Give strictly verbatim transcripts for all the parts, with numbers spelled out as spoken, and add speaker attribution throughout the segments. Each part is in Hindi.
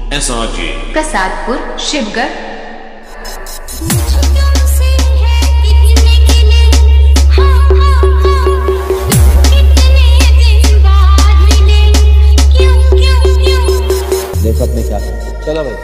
Speaker 1: S R J
Speaker 2: Prasadpur Shivgarh.
Speaker 3: देखो अपने क्या चलो भाई।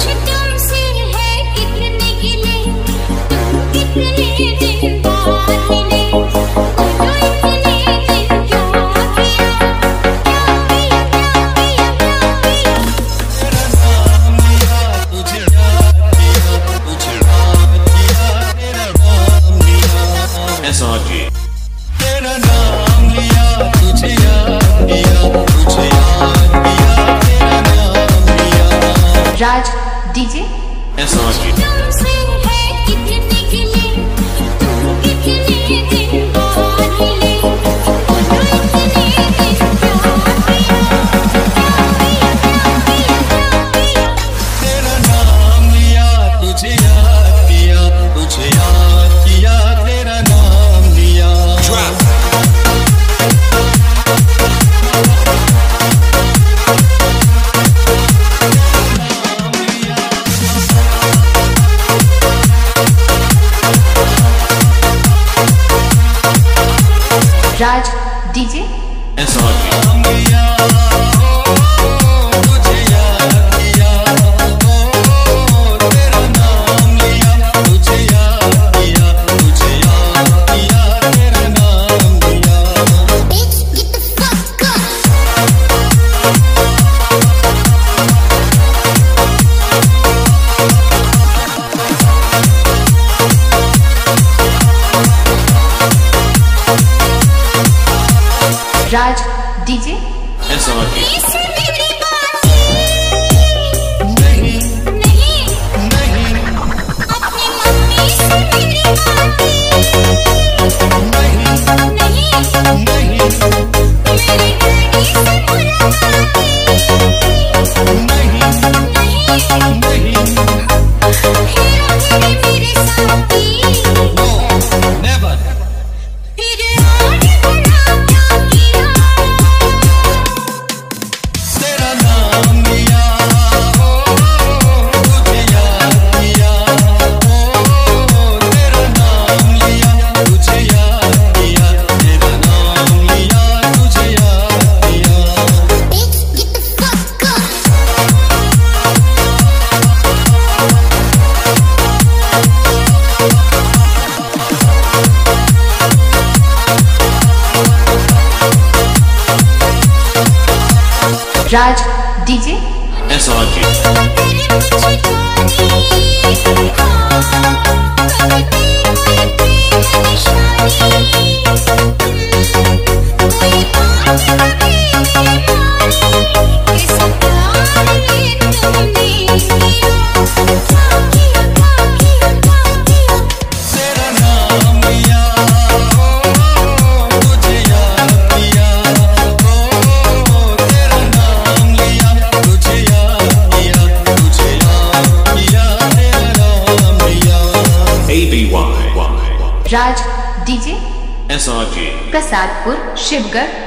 Speaker 1: एस आर जे
Speaker 4: तेरा नाम लिया, तुझे याद किया, तुझे याद किया, तेरा नाम लिया।
Speaker 2: Raj DJ
Speaker 1: S R J
Speaker 4: तेरा नाम लिया, तुझे याद किया, तुझे याद किया, तेरा नाम लिया।
Speaker 2: Raj DJ
Speaker 1: S R J
Speaker 4: नाम लिया, तुझे याद किया, तेरा नाम लिया, तुझे याद किया, तुझे याद किया, तेरा नाम लिया।
Speaker 2: Raj DJ
Speaker 1: S R J
Speaker 4: नहीं नहीं तेरा नाम लिया, तुझे याद किया, तेरा नाम लिया, तुझे याद किया, तेरा नाम लिया, तुझे याद किया।
Speaker 2: Raj DJ
Speaker 1: S R J
Speaker 4: तेरा नाम लिया, तुझे याद किया, तेरा नाम लिया, तुझे याद किया, तुझे याद किया, तेरा नाम लिया।
Speaker 1: A B Y
Speaker 2: Raj DJ
Speaker 1: S R J
Speaker 2: Prasadpur Shivgarh.